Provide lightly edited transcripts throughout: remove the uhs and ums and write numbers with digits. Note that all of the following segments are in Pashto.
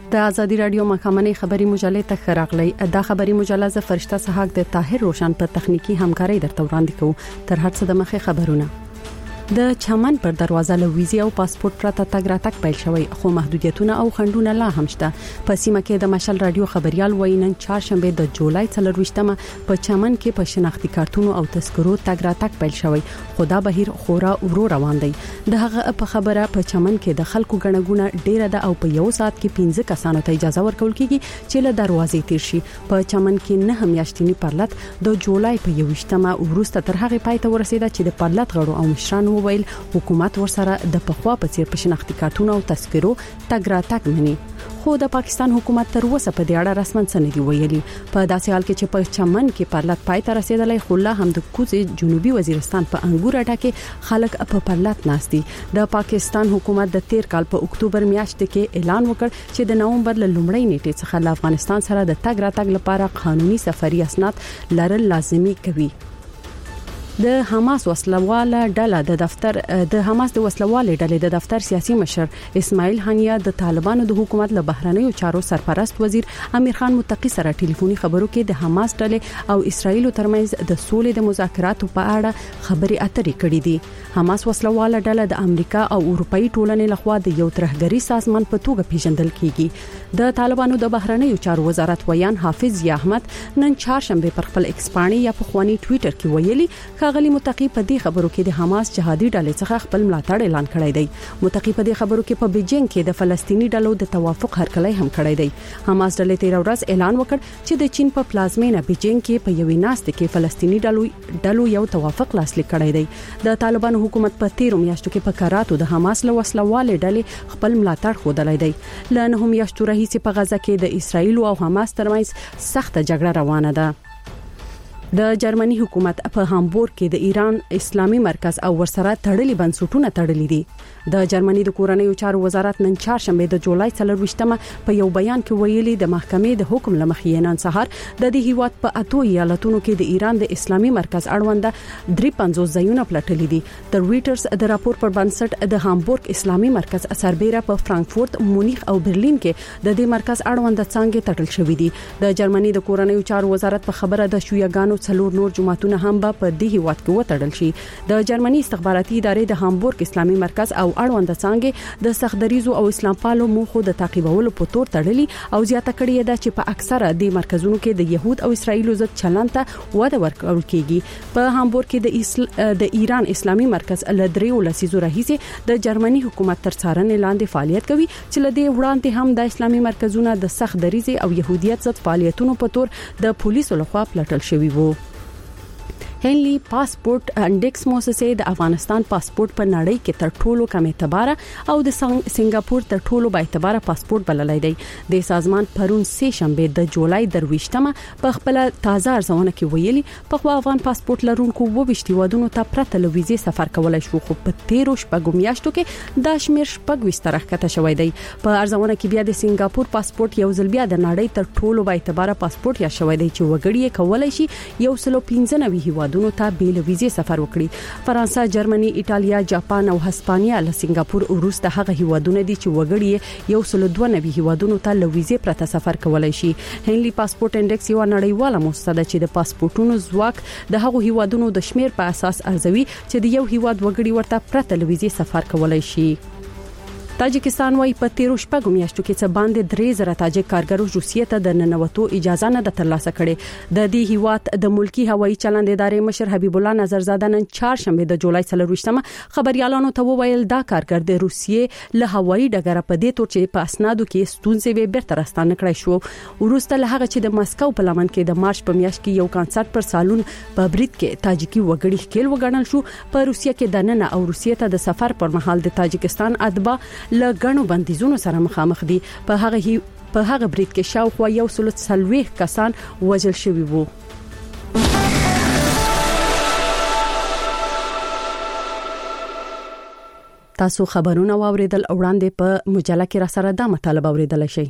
د ازادي رادیو مخامنې خبري مجلې ته خراغلی دا خبري مجله ز فرشته سحق د طاهر روشن په تخنیکی همکاري درته وړاندې کوو تر هر څه د مخه خبرونه د چمن پر دروازه له ویزه او پاسپورت پرته تګ راتګ پیل شوی خو محدودیتونه او خنډونه لا هم شته په سیمه کې د مشل رادیو خبريال وینن چهارشنبه د جولای 23مه په چمن کې په شناختی کارتونو او تذکرو تګ راتګ پیل شوی خو دا بهیر خورا ورو روان دی د هغه په خبره په چمن کې د خلکو غنګونه ډیره ده او په یو سات کې 15 کسانو ته اجازه ورکول کیږي چې له دروازې تیر شي په چمن کې نه میاشتنی پرلط د جولای په 21مه وروسته تر هغه پای ته ورسیده چې د پرلط غړو او مشرانو ویل حکومت ورسره د پخوا په څیر په شناختی کارتونو او تذکرو تګ راتګ مني خو د پاکستان حکومت تر اوسه په دې اړه رسمن څه نه دی ویلي په داسې حال کې چې په چمن کې پرلط پای ته رسیدلای خو لا هم د کوزي جنوبي وزیرستان په انګور اډه کې خلک په پرلط ناشتي د پاکستان حکومت د 13 کال په اکتوبر میاشت کې اعلان وکړ چې د نومبر ل لومړۍ نیټې څخه له افغانستان سره د تګ راتګ لپاره قانوني سفري اسناد لرل لازمي کوي د حماس وسلواله ډله د دفتر د حماس د وسلواله ډلې د دفتر سیاسي مشر اسماعیل هانیه د طالبانو د حکومت له بهرنیو چارو سرپرست وزیر امیر خان متقی سره ټلیفوني خبرو کې د حماس ډلې او اسرایل ترمنځ د سولې د مذاکراتو په اړه خبري اترې کړې دي حماس وسلواله ډله د امریکا او اروپאי ټولنې لخوا د یو ترهګری سازمان په توګه پیژندل کیږي د طالبانو د بهرنیو چارو وزارت ویان حافظ یا احمد نن چهارشنبه پر خپل ایکسپانی یا په خواني ټوئیټر کې ویلي ښاغلي متقی په دې خبرو کې د حماس جهادي ډلې څخه خپل ملاتړ اعلان کړی دی متقی په دې خبرو کې په بیجینګ کې د فلسطینی ډلو د توافق هرکلی هم کړی دی حماس ډلې 13 ورځ اعلان وکړ چې د چین په پلازمینه بیجینګ کې په یوې ناستې کې فلسطینی ډلو یو توافق لاسلیک کړی دی د طالبانو حکومت په 13 میاشتو کې په کراتو د حماس له وسلواله ډلې خپل ملاتړ خوده دی لنه میاشتو راهیسې په غزه کې د اسرایل او حماس ترمنځ سخت جګړه روانه ده د جرمني حکومت په هامبورګ کې د ایران اسلامي مرکز او ورسره تړلي بنسټونه تړلي دي د جرمني د کورنیو چارو وزارت نن چهارشنبه د جولای 23مه په یو بیان کې ویلي د محکمې د حکم لمخې نن سهار د دې هیواد په اتو ایالتونو کې د ایران د اسلامي مرکز اړوند 53 ځایونه پلټلي دي د رويټرز د راپور پر بنسټ د هامبورګ اسلامي مرکز سربېره په فرانکفورت مونیخ او برلین کې د دې مرکز اړوند څنګه تړل شوې دي د جرمني د کورنیو چارو وزارت په خبره د شیوګانو څلور نور جماعتونه هم په دې هیواد کې وتړل شي د جرمني استخباراتي ادارې د هامبورګ اسلامي مرکز او اړوند څنګه د سختدریزو او اسلام پالو موخو د تعقیبولو په تور تړلي او زیاته کړې ده چې په اکثره د مرکزونو کې د يهود او اسرایل ضد چلن ته وده ورکول کیږي په هامبورګ کې د ایران اسلامي مرکز لدریو لسیزو راهیسه د جرمني حکومت تر څارنې لاندې فعالیت کوي چې لدی وړاندې هم د اسلامي مرکزونو د سختدریزي او يهودیت ضد فعالیتونو په تور د پولیسو لخوا پلټل شوی وو هنلی پاسپورت انډیکس موسسه د افغانستان پاسپورت په نړۍ کې تر ټولو کم اعتبار او د سنگاپور تر ټولو با اعتبار پاسپورت بللای دی د سازمان پرون سه شنبه د جولای 23مه په خپل تازه ارزونه کې ویلي په خو افغان پاسپورت لرونکو وبشتي ودونو ته پرته لویزه سفر کولای شو خو په 13 شپږ میاشتو کې د شمیر شپږ وستره کته شوې دی په ارزونه کې بیا د سنگاپور پاسپورت یو ځل بیا د نړۍ تر ټولو با اعتبار پاسپورت یا شوې دی چې وګړي کولای شي یو سلو 15 هیواد دونو ته بیل ویزه سفر وکړي فرانسه جرمني ایتالیا جاپان او هسپانیا له سنگاپور وروسته هغه هیوادونه دي چې وګړي یو سل 92 هیوادونو ته له ویزه پرته سفر کولای شي هنلی پاسپورت انډیکس یو نړیواله موسسه ده چې د پاسپورتونو ځواک د هغه هیوادونو د شمیر په اساس ارزوي چې د یو هیواد وګړي ورته پرته له ویزه سفر کولای شي تاجکستان وايي په 13 شپږ میاشتو کې څه باندې 3000 تاجک کارګرو روسیې ته د ننوتو اجازه نه ده ترلاسه کړې د دې هیواد د ملکی هوایي چلند ادارې مشر حبیب الله نظرزاده نن چهارشنبه د جولای 23مه خبريالانو ته وویل دا کارګر د روسیې له هوایي ډګر په دې تور چې په اسنادو کې ستونزې به بیرته راستانه کړای شو ورسته له هغه چې د مسکو په لمن کې د مارچ په میاشت کې یو کانسرت پر سالون په برید کې تاجیکي وګړي ښکیل وګڼل شو په روسیې کې د نن او روسیې ته د سفر پر مهال د تاجکستان ادبا لګڼو بندیزونو سره مخامخ دي په هغه برید کې شاوخوا یو سل 30 کسان وژل شوي وو تاسو خبرونه واوریدل وړاندې په مجله کې را سره دا مطالبه اوریدل شي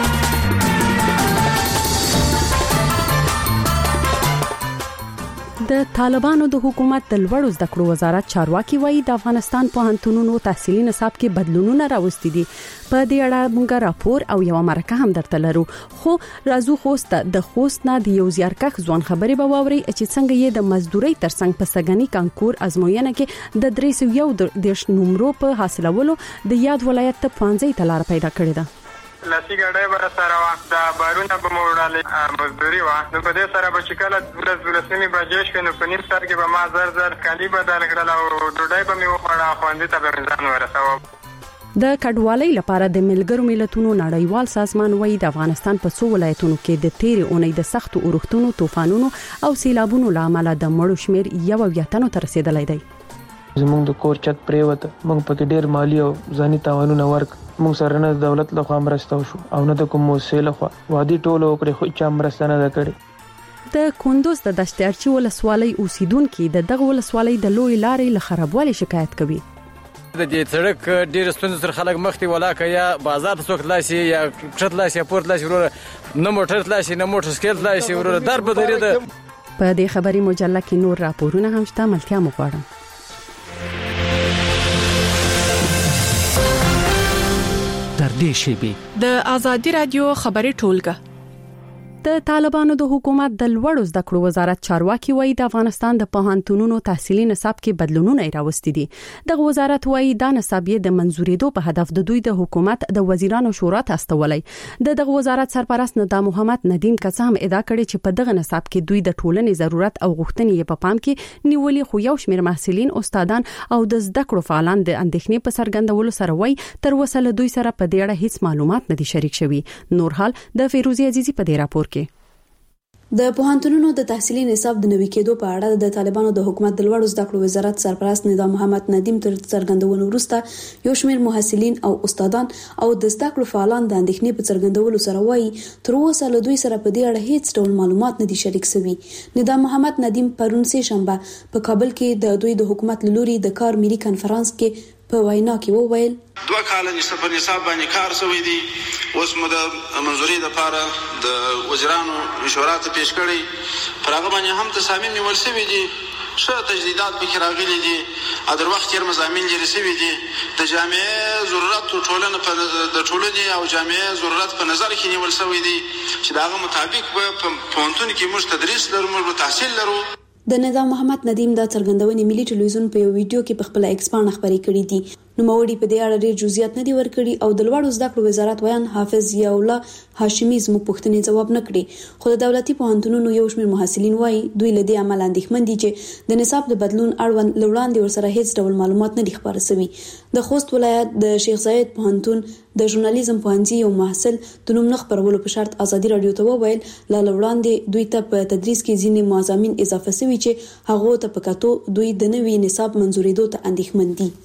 د د طالبانو د حکومت د لوړو زده کړو وزارت چارواکي وایي د افغانستان پوهنتونونو تحصیلي نصاب کې بدلونونه راوستي دي. په دې اړه موږ راپور او یو مرکه هم درته لرو. خو راځو خوست د خوست نه د یو زیارکښ ځوان خبرې به واوري چې څنګه یې د مزدوري ترڅنګ په سګنی کانکور ازموینه کې د 301 نمرو په حاصلولو د یاد ولایت ته 15 تلار پیدا کړې ده. لاسی ګډه بر سره وخت دا بارونه به موړاله مزدوري وا نو په دې سره به شکل ولسمي بجې شو نو په نیم سر کې به ما زر کالی بدل کړل او ډوډۍ به مې وخوړه خواندې ته به ځان ورسوم. د کډوالۍ لپاره د ملګرو ملتونو نړیوال سازمان وایي د افغانستان په څو ولایتونو کې د تیرې اونۍ د سختو اورښتونو، طوفانونو او سیلابونو لامل د مړو شمیر 1 ته رسیدلی دی. زموږ د کور چت پریوت موږ پکې ډیر مالی او ځاني تاوانونه ورک موږ سره نه دولت له خوا مرسته وشو او نه د کوم موسسې له خوا وادي ټولو کړې خو چا مرسته نه کړې. د کندوز د دشتارچی ولسوالۍ اوسیدونکو د دغه ولسوالۍ د لوی لارې له خرابوالي شکایت کوي. د دې سړک ډیر ستونزې سره خلک مخ ته ولاکه یا بازار ته څوک لاسي یا چت لاسي پورت لاسي ورور نه موټر لاسي نه موټر سکیل لاسي ورور در په درې ده. په دې خبري مجله کې نور راپورونه هم شته، ملتیا مو غواړم. د آزادی رادیو خبري ټولګه. د طالبانو د حکومت د لوړو زده کړو وزارت چارواکي وایي د افغانستان د پوهنتونونو تحصیلي نصاب کې بدلونونه راوستي دي. د وزارت وایي دا نصاب یې د منزورېدو په هدف د دوی د حکومت د وزیرانو شورا ته استولای. د وزارت سرپرست ندا محمد ندیم کڅام ادعا کړې چې په دغه نصاب کې دوی د ټولنې ضرورت او غوښتنې په پام کې نیولې، خو یو شمېر محصلین، استادان او د زده کړو فعالان د اندېښنې په څرګندولو سره وایي تر اوسه له دوی سره په دې اړه هیڅ معلومات نه دي شریک شوي. نور حال د فیروزی عزیزی په دې راپور کې. د پوهنتونونو د تحصیلي نصاب د نوي کېدو په اړه د طالبانو د حکومت د لوړو زده کړو وزارت سرپرست ندا محمد ندیم تر څرګندونو وروسته یو شمېر محصلین او استادان او د زده کړو فعالان د اندېښنې په څرګندولو سره وایي تر اوسه له دوی سره په دې اړه هیڅ ډول معلومات نه دي شریک شوي. ندا محمد ندیم پرون سه شنبه په کابل کې د دوی د حکومت لوري د کار ملي کانفرنس کې په وینا کې وویل 2 کال نصاب باندې کار شوی دی. اوس مو د منزوري لپاره د وزیرانو مشوره ته پیش کړی پر هغه باندې هم تصامیم نیول شوی دي. څه تجدیدات پکې راغلي دي، در وخت یې مزامین لري شوی دي. د جامعې ضرورت د ټولنې او جامعې ضرورت په نظر کې نیول شوی دي چې داغه مطابق په پوهنتون کې موږ تدریس لرو، موږ تحصیل لرو. د نظام محمد ندیم دا څرګندونې ملي ټلویزیون په یو ویډیو کې په خپل ایکس باندې خبرې کړې دي. نوموړي په دې اړه ډېر جزئیات نه دي ورکړي او د لوړو زده کړو وزارت ویان حافظ ضیاء الله هاشمي زموږ پوښتنې ځواب نه کړي. خو د دولتي پوهنتونونو یو شمېر محصلین وایي دوی له دې عمل اندېښمن دي چې د نصاب د بدلون اړوند لوړاندې ورسره هیڅ ډول معلومات نه دي خبره شوي. د خوست ولایت د شیخ زاید پوهنتون د ژورنالیزم پوهنځي یو محصل د نوم نه خبرولو په شرط ازادي رادیو ته وویل لا لوړاندې دوی ته په تدریس کې ځینې مضامین اضافه شوي چې هغه ته په کتو دوی د نوي نصاب منزورېدو ته اندېښمن دي.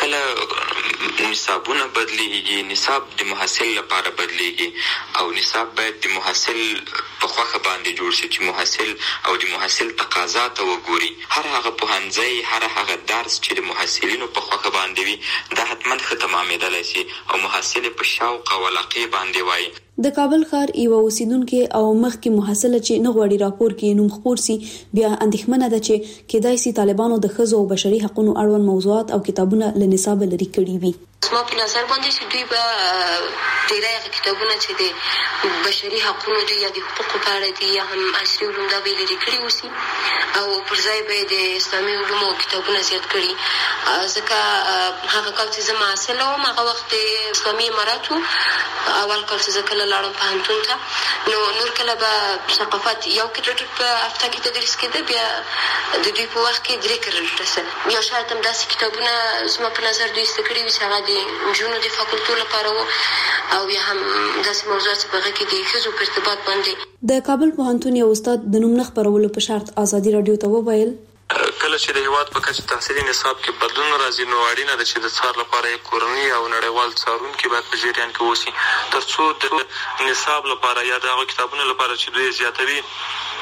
نصابونه بدلیږي، نصاب د محصل لپاره بدلیږي او نصاب باید د محصل په خوښه باندې جوړ شي چې محصل او د محصل تقاضا ته وګوري. هر هغه پوهنځی، هر هغه درس چې د محصلینو په خوښه باندې وي دا حتما ښه تمامېدلی شي او محصل په شوق او علاقې باندې وایي. د کابل ښار یو اوسیدونکو او مخکې محصله چې نه غواړي راپور کې نوم خپور سي بیا اندېښمنه ده چې کېدای سي طالبانو د ښځو او بشري حقوقو اړوند موضوعات او کتابونه له نصاب لري کړي وي. ما په نظر باندې چې دوی به ډېری هغه کتابونه چې د بشري حقوقو دي یا د حقوقو په اړه دي یا هم عصري علوم دا به لري کړي وسی او پر ځای به د اسلامي علومو کتابونه زیات کړي. ځکه هغه کال چې زه محصله وم هغه وخت د اسلامي اماراتو اول کال چې زه کله لاړم پوهنتون ته نو نور کله به ثقافت یو کریډټ په هفته کې تدریس کېده، بیا د دوی په وخت کې 3 کریډټ یا شاید هم داسې کتابونه زما په نظر دوی ایسته کړي وي چې هغه د نجونو د فاکولټو لپاره وو او یا هم داسې موضوعات په هغه کې د ښځو په ارتباط باندې. د کابل پوهنتون یو استاد د نوم نه خپرولو په شرط ازادي رادیو ته وویل کله چې د هیواد په کچه تحصیلي نصاب کې بدلون راځي نو اړینه ده چې د څار لپاره یې کورني او نړیوال څارونکي باید په جریان کې اوسي ترڅو د نصاب لپاره یا د هغو کتابونو لپاره چې دوی زیاتوي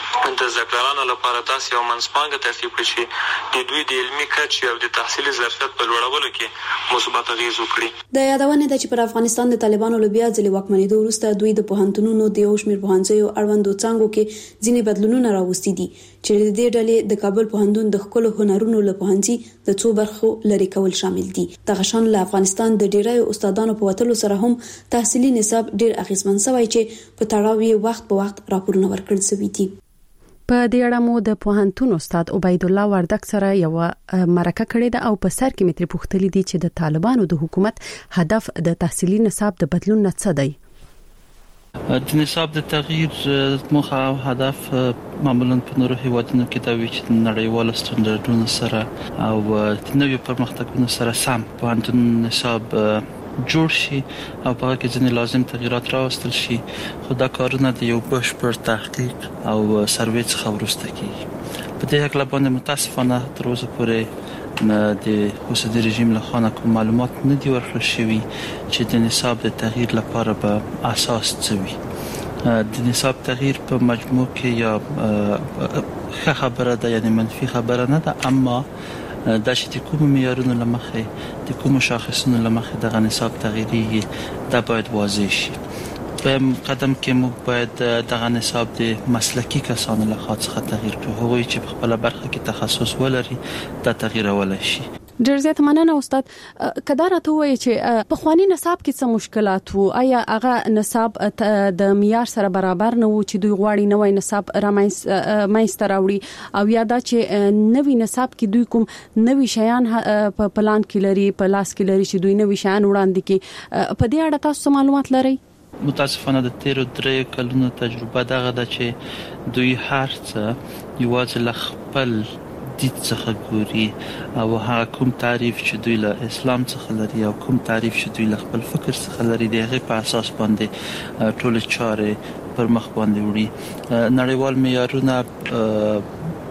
د زکرانو لپاره تاسو یو منځپانګه ترتیب کړئ چې د دوی د علمي کچې او د تحصیلي ظرفیت په لوړولو کې مثبت اغېز وکړي. د یادونه ده چې پر افغانستان د طالبانو له بیا ځلې واکمنېدو وروسته دوی د پوهنتونونو د یو شمېر پوهنځیو اړوندو څانګو کې ځینې بدلونونه راوستي دي چې د دې ډلې د کابل پوهنتون د ښکلو هنرونو له پوهنځي د څو برخو لرې کول شامل دي. دغه شان له افغانستان د ډیرایو استادانو په وتلو سره هم تحصیلي نصاب ډیر اغیزمن شوی چې په تړاو یې وخت په وخت راپورونه ورکړل شوي دي. په دې اړه مو د پوهنتون استاد عبید الله وردک سره یو مرکه کړې ده او په سر کې متر پوښتلې دي چې د طالبانو د حکومت هدف د تحصیلي نصاب د بدلون نه څه دی. د نصاب د تغییر موخه او هدف معمولا په نورو هیوادونو کې دا وی چې نړیوال سټنډرډونو سره او د نویو پرمختګونو سره سم پوهنتون نصاب جوړ شي او په کې ځینې لازم تغیرات راوستل شي. خو دا کارونه د یو بشپړ تحقیق او سروې څخه وروسته کیږي. په دې حق باندې متاسفانه تر اوسه پورې د اوسنی رژیم له خوا کوم معلومات نه دي ورکړل شوي چې د نصاب د تغییر لپاره به اساس څه وي. د نصاب تغییر په مجموع کې یا ښه خبره ده یعنی منفي خبره نه ده، اما دا چې د کوم معیارونو لمخې د کوم شاخصونو لمخې د نصاب تغییري دا باید واضح شي. په قدم کې موږ باید د نصاب د مسلکی کسانو له خوا څخه تغییر کړو، هغوی چې په خپل برخه کې تخصص ولري دا تغییر ولای شي. ډېر زیات مننه استاد. کدار ته وایي چې په خواني نصاب کې څه مشکلات وو؟ آیا هغه نصاب د معیار سره برابر نه وو چې دوی غواړي نوې نصاب رامنځته راوړي، او یا دا چې نوې نصاب کې دوی کوم نوې شیان په پلان کې لري، په لاس کې لري چې دوی نوې شیان وړاندې کړي؟ په دې اړه تاسو معلومات لرئ؟ متاسفانه د 13 کلونو تجربه دغه ده چې دوی هر څه یوازې له خپل دید څخه ګوري او هغه کوم تعریف چې دوی له اسلام څخه لري او کوم تعریف چې دوی له خپل فکر څخه لري دغه په اساس باندې ټول چارې پر مخ باندې وړي. نړیوال معیارونه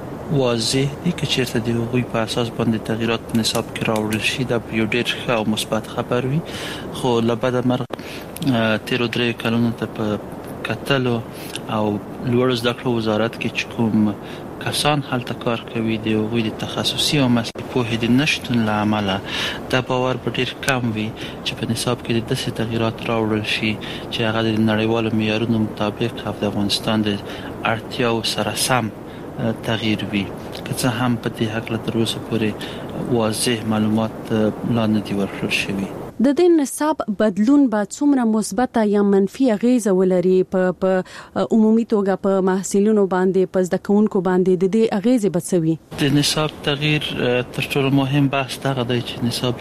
واضح دي چې چیرته دی هغوی په اساس باندې تغیرات په نصاب کې راوړل شي دا یو ډېر ښه او مثبت خبر وي. خو لبد مرغ 13 کلونو ته په کتلو او لوړ زده کړو وزارت کې چې کوم کسان هلته کار کوي د هغوی د تخصصي او مسلکي پوهې د نشتون له امله دا باور په ډېر کم وي چې په نصاب کې د داسې تغیرات راوړل شي چې هغه د نړیوالو معیارونو مطابق او د افغانستان د اړتیاو سره سم تغییر وي. که څه هم په دې حق له تر اوسه پورې واضح معلومات لا نه دي ورکړل شوي. د دې نصاب بدلون به څومره مثبت یا منفي اغیزه ولري په عمومي توګه په محصلینو باندې، په زده کوونکو باندې؟ د دې اغیزه به څه وي؟ د نصاب تغییر تر ټولو مهم بحث دا دی چې نصاب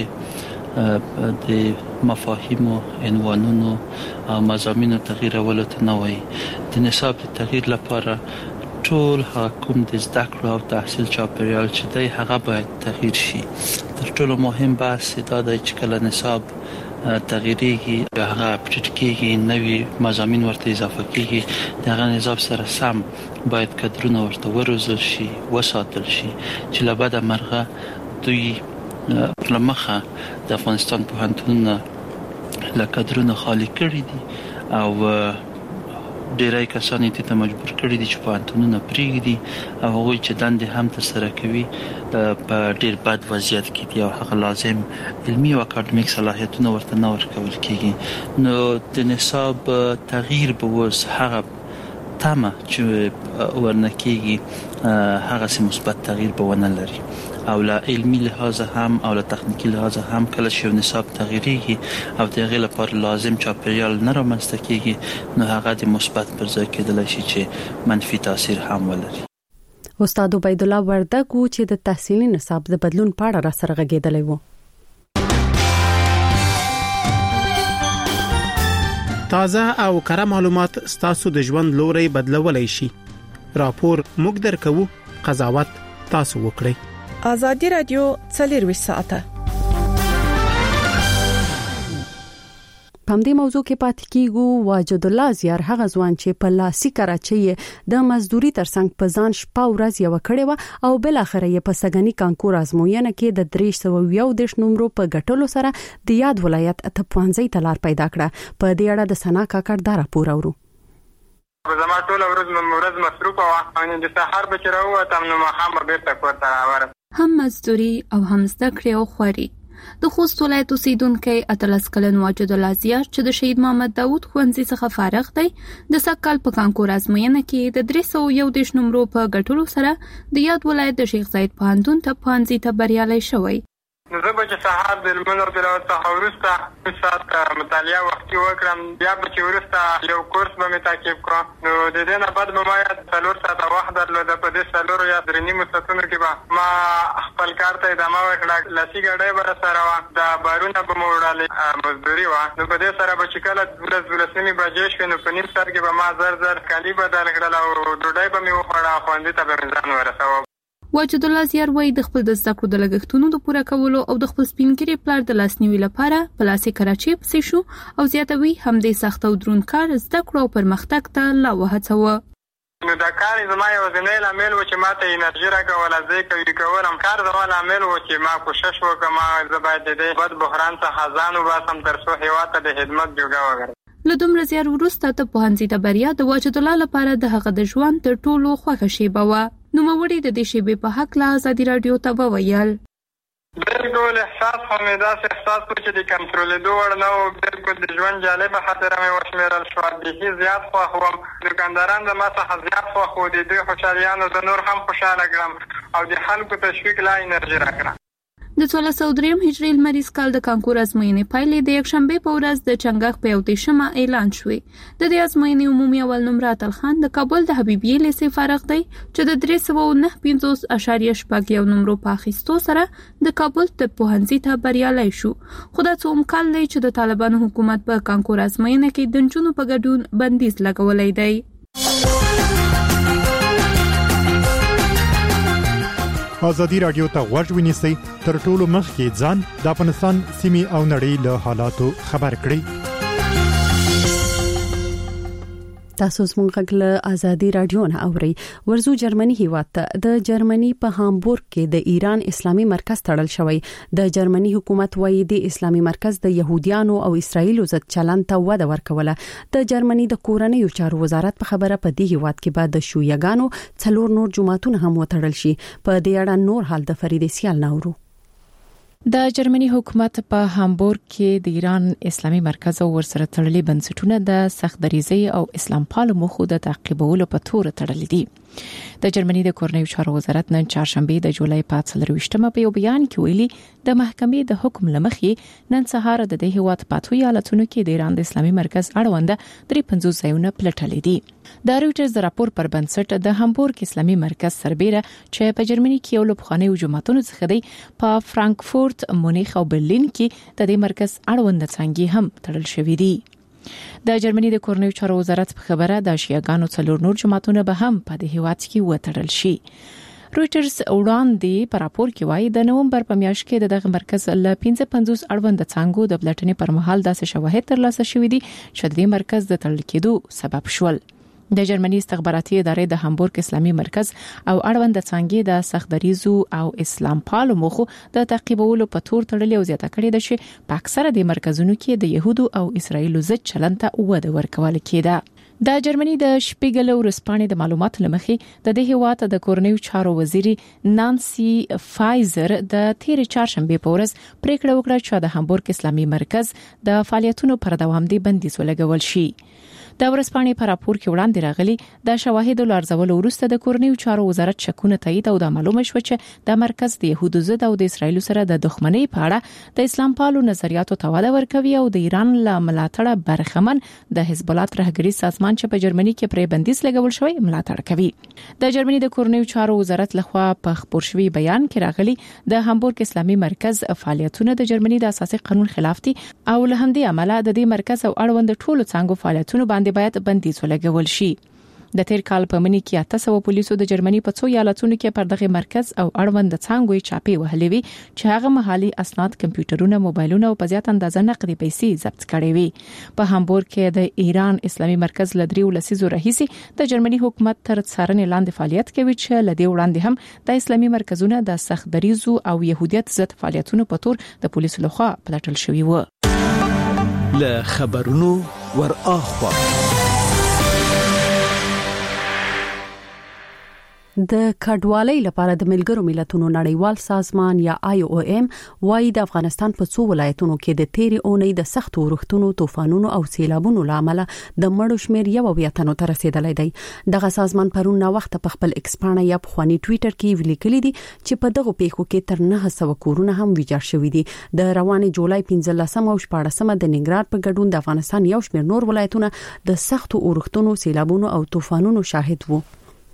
یوازې د مفاهیم او عنوانونو او مضامینو تغییرولو ته نه وایي. د نصاب د تغییر لپاره ټول حکومت د زده کړو او تحصیل چاپیریال چې دی هغه باید تغییر شي. تر ټولو مهم بحث دا دی چې کله نصاب تغییریږي هغه اپډیټ کیږي، نوې مضامین ورته اضافه کیږي، دغه نصاب سره سم باید کادرونه ورته وروزل شي، وساتل شي چې لبد مرغه دوی لمخه د افغانستان پوهنتونونه له کادرونو خالی کړي دي او ډیری کسان ته مجبور کړي دي چې پوهنتونونه پریږدي او هغوی چې دندې هم ترسره کوي په ډیر بد وضعیت کې دي او هغه لازم علمي او اکاډمیک صلاحیتونه ورته نه ورکول کیږي. نو د نصاب تغییر به اوس هغه تمه چې ورنکېږي هغه سم مثبت تغییر به ونه لري او له علمي لحاظ هم او له تخنیکی لحاظ هم کله چې نصاب تغییریږي او دغه لپاره لازم چاپیریال نه رامنځته کیږي نو هغه د مثبت پر ځای کېدلی شي چې منفي تاثیر هم ولري. استاد عبید الله وردک چې د تحصیلي نصاب د بدلون په اړه را سره غږېدلی وو. تازه او کره معلومات ستاسو د ژوند لوري بدلولای شي. راپور موږ درکو، قضاوت تاسو وکړئ. آزادی رادیو 24 ساعته په دې موضوع کې پاتې کیږو. واجد الله زیار هغه ځوان چې په لاسي کراچۍ د مزدوري ترڅنګ په ځان شپه ورځ یو کړي و او بل اخر یې په سګنی کانکور ازموینه کې د 310 نمبر په ګټلو سره د یاد ولایت ته 15 تلار پیدا کړه. په دې اړه د سنا کاکړ دا راپور اورو. زما ټول ورځ مصروفه وه او د سهار به چې راووتم نو ماښام به بیرته کور ته راورسېدم. هم مزدوري او هم زده کړې او خواري. د خوست ولایت اوسیدونکی 18 کلن واجد الله زیار چې د شهید محمد داوود ښوونځي څخه فارغ دی د سږکال په کانکور ازموینه کې د 311 نمرو په ګټلو سره د یاد ولایت د شیخ زاید پوهنتون ته پوهنځي ته بریالی شوی. نو زه به چې سهار د لمونځ او تلاوت څخه وروسته ساعت مطالعه وختي وکړم، بیا به چې وروسته یو کورس به مې تعقیب کړم. نو د دې نه بعد به ما 4 ساعته وخت درلوده. په دې 4 یا 3.5 ساعتونو کې به ما خپل کار ته ادامه ورکړه. لاسي ګاډۍ به راسره وه، د بارونه به مو وړلې، مزدوري وه. نو په دې سره به چې کله 12 بجې شوې نو په نیم ساعت کې به ما زر کالي بدل کړل او ډوډۍ به مې وخوړه، ښوونځي ته به مې ځان ورسوه. واجد الله زیار وایي د خپل د زده کړو د لګښتونو د پوره کولو او د خپل سپینګیري پلار د لاسنیوي لپاره پلاسې کراچۍ پسې شو او زیاتوي همدې سخت او دروند کار زده کړو او پرمختګ ته لا وهڅوه. نو دا کار زما یوازینی لامل و چې ما ته انرژي راکوله، زه یې کولم. کار زما لامل و چې ما کوشش وکړم زه باید د دې بد بحران څخه ځان وباسم تر څو هېواد ته د خدمت جوګه وکړم. له دومره زیار وروسته ته پوهنځي ته بریا د واجد الله لپاره د هغه د ژوند تر ټولو خوښه شیبه وه. نوموړي د دې شیبې په هکله ازادي راډیو ته وویل. بالکل احساس خو مې داسې احساس و چې د کنټرولېدو وړ نه و. بالکل د ژوند جالبه خاطره مې وشمېرل شوه. بیخي زیات خوښ وم. دوکانداران زما څخه زیات خوښ وو. د دوی خوشحالیانو زه نور هم خوشحاله کړم او د خلکو تشویق لا انرژي راکړه. د 1403 هجري لمریز کال د کانکور ازموینې پایلې د یکشنبه په ورځ د چنګاښ په 31 اعلان شوې. د دې ازموینې عمومي اول نمره اتل خان د کابل د حبیبیه لیسې فارغ دی چې د 349.81 نمرو په اخیستو سره د کابل طب پوهنځي ته بریالی شو. خو دا څوم کال دی چې د طالبانو حکومت په کانکور ازموینه کې د نجونو په ګډون بندیز لګولی دی. ازادي راډیو ته غوږ ونیسئ تر ټولو مخکې ځان د افغانستان سیمې او نړۍ له حالاتو خبر کړئ. تاسو زموږ له ازادي راډیو نه اورئ. ورزو جرمني هیواد ته د جرمني په هامبورګ کې د ایران اسلامي مرکز تړل شوی. د جرمني حکومت وايي د اسلامي مرکز د يهوديانو او اسرایلو ضد چلند ته وده ورکوله. د جرمني د کورنیو چارو وزارت په خبره په دې هیواد کې بعد د شویګانو 4 نور جماعتونه هم وتړل شي. په دې اړه نور حال د فرید سیال ناورو. د جرمني حکومت په هامبورګ کې د ایران اسلامي مرکز او ورسره تړلې بنسټونه د سخت دریزي او اسلام پالو مخو د تعقیبولو په تور تړلې دي. د جرمني د کورنیو چارو وزارت نن چهارشنبه د جولای 24 په یو بیان کې ویلي د محکمې د حکم لمخې نن سهار د دې هیواد پاتو ایالتونو کې د ایران د اسلامي مرکز اړوند 53 ځایونه پلټلې دي. د رويټرز د راپور پر بنسټ د هامبورګ اسلامي مرکز سربېره چې په جرمني کې یو له پخوانیو جماعتونو څخه دی په فرانکفورت، مونیخ او برلین کې د دې مرکز اړوند څنګه هم تړل شوې دي. د جرمني د کورنیو چارو وزارت په خبره د شیعاګانو 4 نور جماعتونه به هم په دې هیواد کې وتړل شي. رويټرز وړاندې په راپور کې وایي د نومبر په میاشت کې دغه مرکز له 55 اړوند څنګه د بلټنې پر مهال داسې شواهد ترلاسه شوې دي چې د مرکز د تړل کېدو سبب شول. د جرمني استخباراتي ادارې د هامبورګ اسلامي مرکز او اړوند څنګه د سختدریزو او اسلام پالو مخو د تعقیبولو په تور تړلې او زیاته کړې ده چې په اکثره د مرکزونو کې د يهودو او اسرایلو ضد چلند ته وده ورکول کېده. د جرمني د شپیګل ورسپانې د معلوماتو لمخې د دې هیواد د کورنیو چارو وزیري نانسي فایزر د تیر چهارشنبه په ورځ پریکړه وکړه چې د هامبورګ اسلامي مرکز د فعالیتونو پر دوام دی بندیز ولګول شي. د ورسپانې په راپور کې وړاندې راغلي د شواهد لارځولو وروسته د کورنیو چارو وزارت شکونه تایید او د معلومه شو چې د مرکز د يهودو ضد او د اسرایلو سره د دښمنۍ په اړه د اسلام پالو نظریاتو ته وده ورکوي او د ایران له ملاتړه برخمن د حزب الله ترهګری سازمان چې په جرمني کې پرې بندیز لګول شوی ملاتړ کوي. د جرمني د کورنیو چارو وزارت لخوا په خبر شوی بیان کې راغلي د هامبورګ اسلامي مرکز فعالیتونه د جرمني د اساسي قانون خلاف دي او له همدې عمله د دې مرکز او اړوند ټولو څنګه فعالیتونو باندې باید بندیز ولګول شي. د تیر کال په منی کې 800 پولیسو د جرمني په څو ایالتونو کې پر دغه مرکز او اړوند څنګه چاپی وهلې وي چې هغه محلي اسناد، کمپیوټرونه، موبایلونه او په زیات اندازه نقدي پیسې ضبط کړې وي. په هامبورګ کې د ایران اسلامي مرکز لدریو لسیزو راهیسي د جرمني حکومت تر څارنې لاندې فعالیت کوي چې لدی وړاندې هم د اسلامي مرکزونه د سخت دریزو او يهودیت ضد فعالیتونو په تور د پولیسو لخوا پلټل شوی و. له خبرونو ور اخوا د کډوالۍ لپاره د ملګرو ملتونو نړیوال سازمان یا IOM وايي د افغانستان په څو ولایتونو کې د تیرې اونۍ د سختو ورښتونو، طوفانونو او سیلابونو لامل د مړو شمیر 1 ته رسیدلی دی. دغه سازمان پرون وخت په خپل ایکس پاڼه یا په خواني ټوئیټر کې ولیکلی دي چې په دغه پیښو کې تر 900 کورونه هم ویجاړ شوي دي. د روانې جولای 15 او 14 د ننګرهار په ګډون د افغانستان یو شمیر نور ولایتونه د سختو ورښتونو، سیلابونو او طوفانونو شاهد وو.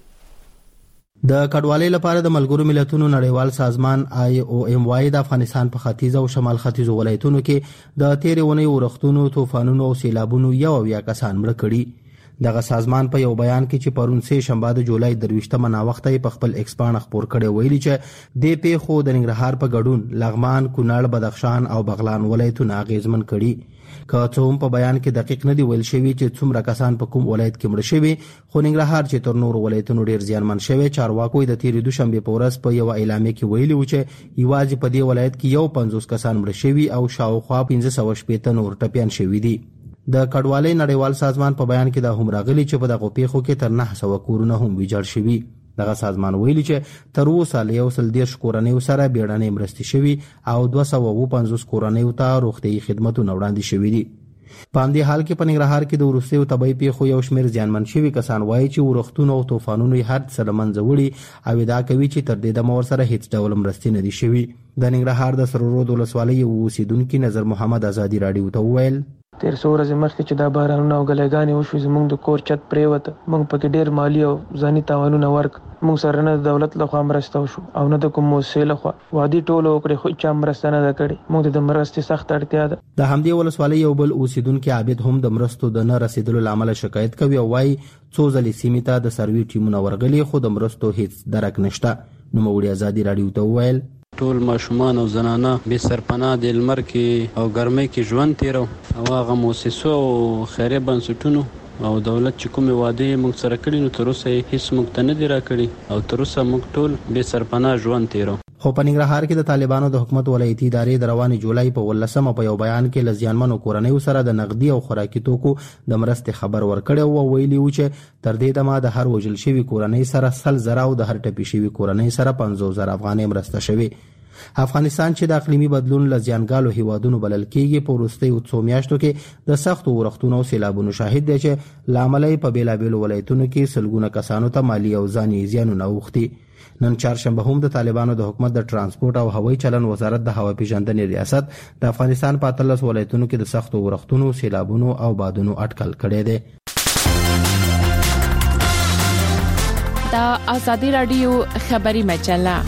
د کډوالۍ لپاره د ملګرو ملتونو نړیوال سازمان IOM وايي د افغانستان په ختیځ او شمال ختیځ ولایتونو کې د تیرې اونۍ ورښتونو، طوفانونو او سیلابونو 1 کسان مړه کړي. دغه سازمان په یو بیان کې چې پرون سه شنبه د جولای 23 ناوخته په خپل ایکس پاڼه خبر کړي ویلي چې د پیښو د ننګرهار په ګډون لغمان، کونړ، بدخشان او بغلان ولایتونه اغیزمن کړي. که څه هم په بیان کې دقیق نه دی ویل شوی چې څومره کسان په کوم ولایت کې مړه شوي، خو ننګرهار چې تر نورو ولایتونو ډیر زیانمن شوی، چارواکو د تیرې دوشنبه په ورځ په یو اعلامیه کې ویلي و چې یوازې په دې ولایت کې 50 کسان مړه شوي او شاوخوا 1560 نور ټپيان شوي دي. د کډوالۍ نړیوال سازمان په بیان کې د هم راغلي چې په دغه پیښو کې تر 900 کورونه هم ویجاړ شوي. دغه سازمان ویلي چې تر اوسه له 110 کورنیو سره بیړنۍ مرستې شوي او 250 کورنیو ته روغتیايي خدماتونه وړاندې شوي دي. په همدې حال کې په ننګرهار کې د وروستیو طبي پیښو یو شمېر زیانمن شوي کسان وایي چې ورښتونو او طوفانونو یې هر څه له منځه وړي او ادعا کوي چې تر دې دمه ورسره هیڅ ډول مرستې نه دي شوي. د ننګرهار د سرورود ولسوالۍ یو اوسیدونکي نظر محمد ازادي راډیو ته وویل تیر څو ورځې مخکې چې دا بارانونه او ګلګانې وشوې زموږ د کور چت پریوته، موږ پکې ډیر مالی او ځاني تاوانونه ورک. موږ سره نه د دولت لخوا مرسته وشو او نه د کوم موسسې لخوا. وادي ټولو وکړې خو چا مرسته نه ده کړې. موږ د مرستې سخت اړتیا ده. د همدې ولسوالۍ یو بل اوسیدونکي عابد هم د مرستو د نه رسیدلو لامل شکایت کوي او وايي څو ځلې سیمې ته د سروي ټیمونه ورغلي خو د مرستو هیڅ درک نشته. نوموړي ازادي راډیو ته وویل ټول ماشومان او زنانه به سرپناه د لمر کې او ګرمۍ کې ژوند تیرو او هغه موسسو او خیریه بنسټونو او دولت چې کومه وعده موږ سره کړی نو تر اوسه هیڅ موږ ته نه دی راکړي او تر اوسه موږ ټول به سرپناه ژوند تیرو. خو په ننګرهار کې د طالبانو د حکومت ولایتي ادارې د روانې جولای په 18 په یو بیان کې لزیانمنو کورنیو سره د نقدي او خوراکي توکو د مرستې خبر ورکړی او ویلي و چې تر دې دمه د هر وژل شوي کورنۍ سره 100,000 او د هر ټپي شوي کورنۍ سره 50,000 افغانۍ مرسته شوي. افغانستان چې د اقلیمي بدلون لزیانګالو هیوادونو بلل کېږي په وروستیو څو میاشتو کې د سختو ورښتونو او سیلابونو شاهد دی چې لامل په بیلابیلو ولایتونو کې سلګونه کسانو ته مالی او ځاني زیانونه اوښتي. نن چهارشنبه هم د طالبانو د حکومت د ترانسپورت او هوایي چلن وزارت د هوا پیژندنې ریاست د افغانستان په 13 ولایتونو کې د سختو ورښتونو، سیلابونو او بادونو اټکل کړی دی. د آزادي راډیو خبري مجله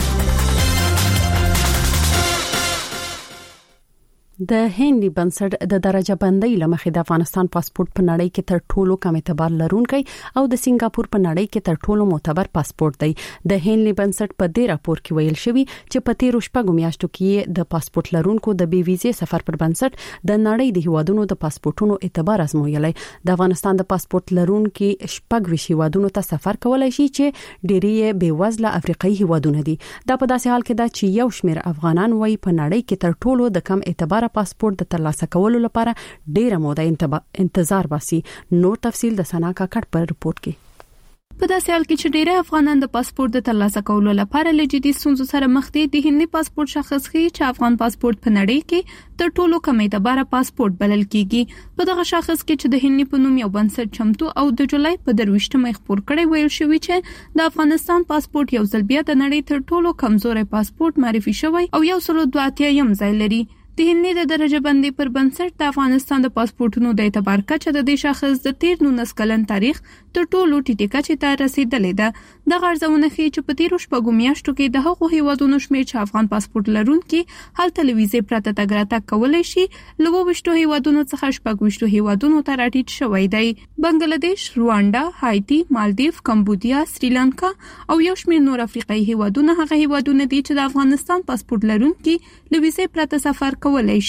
د هندي بنسټ د درجه بندۍ لمخې د افغانستان پاسپورت په نړۍ کې تر ټولو کم اعتبار لرونکی او د سنگاپور په نړۍ کې تر ټولو معتبر پاسپورت دی. د هندي بنسټ په دې راپور کې ویل شوی چې په تیرو شپږو میاشتو کې د پاسپورت لرونکو د بي ویزې سفر پر بنسټ د نړۍ د هیوادونو د پاسپورتونو اعتبار ازمویلی. د افغانستان د پاسپورت لرونکو شپږ هیوادونو ته سفر کولای شي چې ډېری بې وزله افریقایي هیوادونه دي. دا په داسې حال کې ده چې یو شمېر افغانان وایي په نړۍ کې تر ټولو د کم اعتبار پاسپورت د ترلاسه کولو لپاره ډیره موده انتظار باسي. نور تفصیل د سنا کاکړ په رپورت کې. په داسې حال کې چې ډېری افغانان د پاسپورت د ترلاسه کولو لپاره له جدي ستونزو سره مخ دي، د هندي پاسپورت شاخص ښیي چې افغان پاسپورت په نړۍ کې تر ټولو کم اعتبار پاسپورت بلل کیږي. په دغه شاخص کې چې د هندي په نوم یو بنسټ چمتو او د جولای په 23 خبر کړی ویل شوی چې د افغانستان پاسپورت یو ځل بیا د نړۍ تر ټولو کمزوري پاسپورت معرفي شوی او 182 ځای لري. د هندي د درجه بندۍ پر بنسټ د افغانستان د پاسپورتونو د اعتبار کچه د دې شاخص د 19 کلن تاریخ تر ټولو ټیټه کچه ته رسیدلې ده. د غرضونه ښیي چې په تیرو شپږو میاشتو کې د هغو هیوادونو شمېر چې افغان پاسپورت لرونکي هلته له ویزې پرته تګ راتګ کولی شي له 22 هیوادونو څخه 26 هیوادونو ته راټیټ شوی دی. بنگلاديش، رواندا، هایتي، مالدیف، کمبودیا، سریلانکا او یو شمېر نور افریقایي هیوادونه هغه هیوادونه دي چې د افغانستان پاسپورت لرونکي له ویزې پرته سفر کولای شي.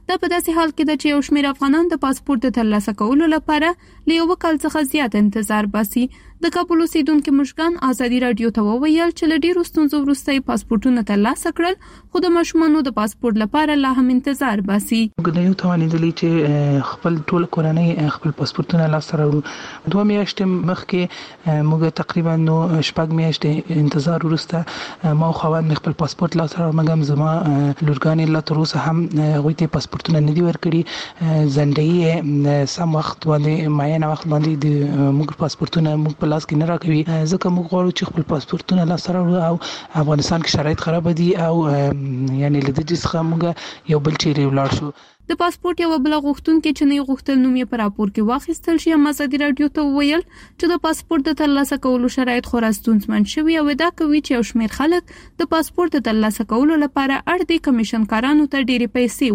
دا په داسې حال کې ده چې یو شمېر افغانان د پاسپورت د ترلاسه کولو لپاره له یو کال څخه زیات انتظار باسي. د کابل اوسیدونکو مشکان ازادي رادیو ته وویل چې له ډیرو ستونزو وروسته پاسپورتونه ترلاسه کړل، خو د ماشومانو د پاسپورت لپاره لا هم انتظار باسي. موږ یو توانیدلی چې خپل ټول کورنۍ خپل پاسپورتونه لاسته راوړو. 2 میاشتې مخکې موږ تقریبا 6 میاشتې انتظار وروسته ما خوان خپل پاسپورت لاسته راوړم، مګم زما لورګانې لا تر اوسه هم غوي ته پاسپورتونه نه دي ورکړي. زنده سم وخت باندې معین وخت باندې د موږ پاسپورتونه موږ لاس کې نه راکوي، ځکه موږ غواړو چې خپل پاسپورتونه لاسته راوړو او افغانستان کې شرایط خراب دي او یعنی له دې څخه موږ یو بل چیرې ولاړ شو. د پاسپورت یو بل غوښتونکو چې نه غوښتل نوم یې پر راپور کې واخیستل شي، ازادي رادیو ته وویل چې د پاسپورت د ترلاسه کولو شرایط خورا ستونزمن شوي او دا کوي چې یو شمېر خلک د پاسپورت د ترلاسه کولو لپاره اړ دي کمیشنکارانو ته ډېرې پیسې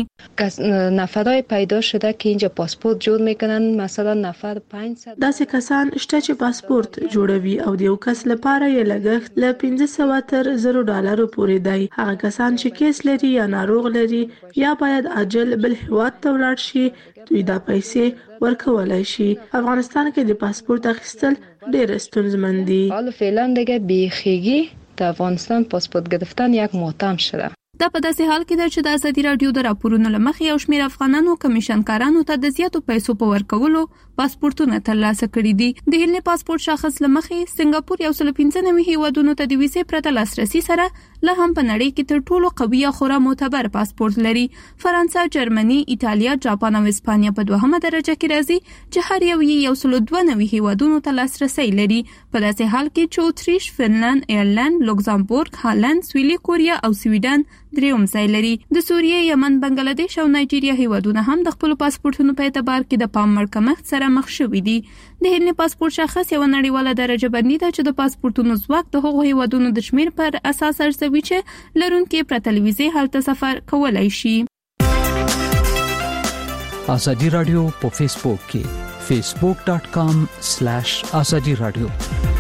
ورکړي. نفرای پیدا شده که اینجا پاسپورت جوړ میکنن، مثلا نفر 500 داسې کسان شته چې پاسپورت جوړوي او د یو کس لپاره یې لګښت له 500 تر $0 پورې دی. هغه کسان چې کیس لري یا ناروغ لري یا باید بل هیواد ته ولاړ شي، دوی دا پیسې ورکولای شي. افغانستان کې د پاسپورت اخیستل ډېر ستونزمن دي. حالا فعلا دیگه بیخیگی در افغانستان پاسپورت گرفتن یک ماتم شده. دا په داسې حال کې ده چې د ازادي رادیو د راپورونو لمخې یو شمېر افغانانو کمیشنکارانو ته د زیاتو پیسو په ورکولو پاسپورتونه ترلاسه کړي دي. د هیلنې پاسپورت شاخص لمخې سنگاپور 195 هیوادونو ته د ویزې پرته لاسرسي سره لا هم په نړۍ کې تر ټولو قوي او خورا معتبر پاسپورت لري. فرانسه، جرمني، ایتالیا، جاپان او اسپانیا په 2مه درجه کې راځي چې هر یو یې 192 هیوادونو ته لاسرسي لري. په داسې حال کې چې اتریش، فنلند، ایرلند، لوکزامبورګ، هالند، سویلي کوریا او سویډن دریم ځای لري. د سوریې، یمن، بنگلاديش او نایجیریا هیوادونه هم د خپل پاسپورتونو په اعتبار کې د پام وړ کمښت سره مخ شوي دي. د هیلنې پاسپورت شاخص یو نړیواله درجه بندي ده چې د پاسپورتونو ځواک د هغو هیوادونو د شمیر پر اساس ارزوي چې لرونکي پرته له ویزې هلته سفر کولای شي. ازادي رادیو په فیسبوک کې facebook.com/azadi radio.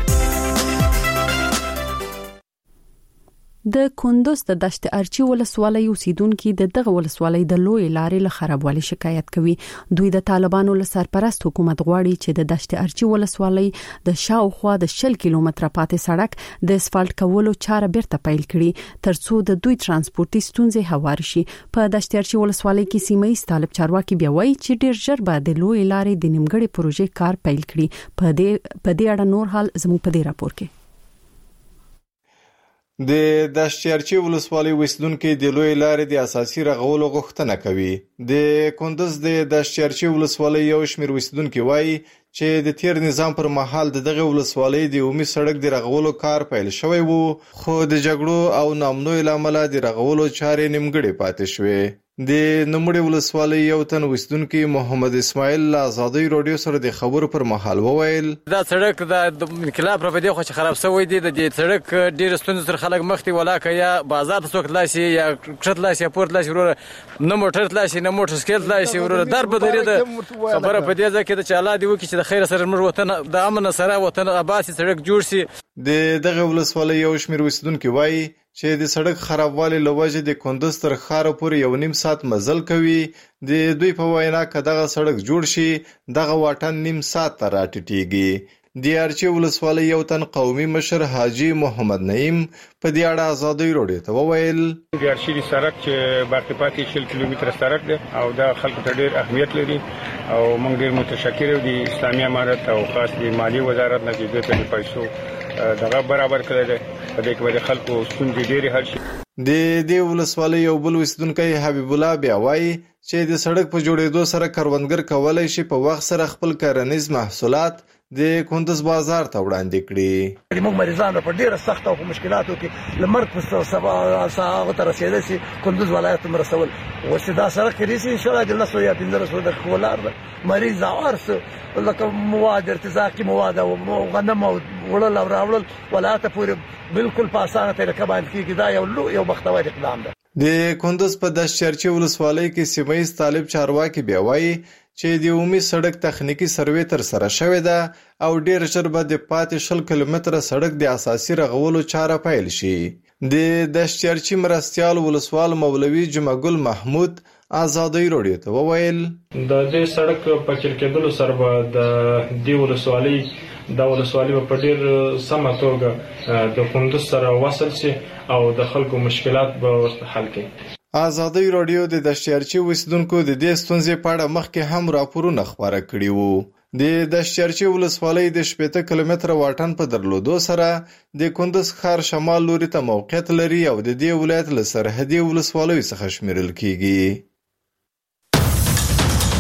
د کندوز د دشت ارچی ولسوالۍ اوسیدونکو د دغه ولسوالۍ د لوی لارې له خرابوالي شکایت کوي. دوی د طالبانو له سرپرست حکومت غواړي چې د دشت ارچی ولسوالۍ د شاوخوا د 10 کیلومتره پاتې سړک د اسفالټ کولو چاره بیرته پیل کړي ترڅو د دوی ترانسپورتي ستونزې هوار شي. په دشت ارچی ولسوالۍ کې سیمه طالب چارواکي بیا وایي چې ډیر ژر به د لوی لارې د نیمګړې پروژې کار پیل کړي. په دې اړه نور حال زموږ په دې راپور کې. د دشتیارچی ولسوالۍ اوسیدونکو د لوی لارې د اساسي رغولو غوښتنه کوي. د کندوز د دشتیارچی ولسوالۍ یو شمېر اوسیدونکو وایي چې د تیر نظام پر مهال دغه ولسوالۍ د عمومي سړک د رغولو کار پیل شوی وو، خو د جګړو او نامنوي لامل د رغولو چارې نیمګړې پاتې شوې. د نوموړي ولسوالۍ یو تن اوسیدونکو محمد اسماعیل ازادي رادیو سره د خبرو پر مهال وویل دا سړک د انقلاب پر بده خو خراب شوی دی. د سړک ډیر ستونزې سره خلک مخ ته ولاکه یا بازار ته څوک لاسي یا کښت لاسي یا پورت لاسي ورور نه موټر لاسي نه موټر سکیل لاسي ورور در بدري د خبره په دې ځکه چې الله دې وکړي چې د خیر سره موږ وطن د امن سره وطن آباد سړک جوړ شي. د دغه ولسوالۍ یو شمېر اوسیدونکو وایي چې د سړک خرابوالي له وجې د کندوز تر ښاره پورې 1.5 ساعت مزل کوي. د دوی په وینا که دغه سړک جوړ شي دغه واټن 1.5 ساعت ته راټیټیږي. د ارچی ولسوالۍ یو تن قومي مشر حاجی محمد نعیم په دې اړه ازادي رادیو ته وویل د ارچی سړک چې باقي پاتې 10 کیلومتره سړک دی او دا خلکو ته ډېر اهمیت لري او موږ ډېر متشکر یو د اسلامي امارت او خاص د مالی وزارت نه چې د پیسو دغه برابر کړی دی په دې کې د خلکو ستونزې ډېرې حل شي. د دې ولسوالۍ یو بل اوسیدونکی حبیب الله بیا وایي چې د سړک په جوړېدو سره کروندګر کولای شي په وخت سره خپل کرنیز محصولات د کندوز بازار ته وړاندې کړي. موږ مریضان په ډیره سخت او مشکلاتو کې لمرګ په سبا ساعه ته رسیدل سي کندوز ولایت مرسول وسدا سره کې رسي ان شاء الله د نسو یا 1500 د کولار مریض ارس لکه مواد ارتزاقي مواد او غنم او وړل او راوړل ولایت پورې بالکل په اسانه طریقه باندې کېږي. دا یو بختور اقدام ده. د کندوز په دشتیارچی ولسوالۍ کې سیمه طالب چارواکي بیا وایي چې د عمومي سړک تخنیکی سروې تر سره شوې ده او ډیر ژر به د پاتې 10 کیلومتره سړک د اساسي رغولو چاره پیل شي. د دشتیارچی مرستيال ولسوال مولوي جمعګل محمود آزادۍ رادیو ته وویل د دې سړک په چلکېدلو سره به د دې ولسوالۍ په ډېر سمه توګه د کندوز سره وصل شي او د خلکو مشکلات به ورته حل کړي. آزادۍ رادیو د دشتیارچي اوسیدونکو د دې ستونزې په اړه مخکې هم راپورونه خپاره کړي وو. د دشتیارچي ولسوالۍ د 80 کیلومتره واټن په درلودو سره د کندوز ښار شمال لوري ته موقعیت لري او د دې ولایت له سرحدي ولسوالیو څخه شمیرل کیږي.